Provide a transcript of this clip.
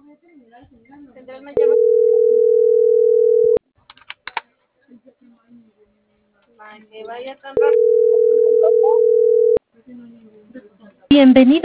Tendrá una llamada. Para que vaya tan rápido. Bienvenido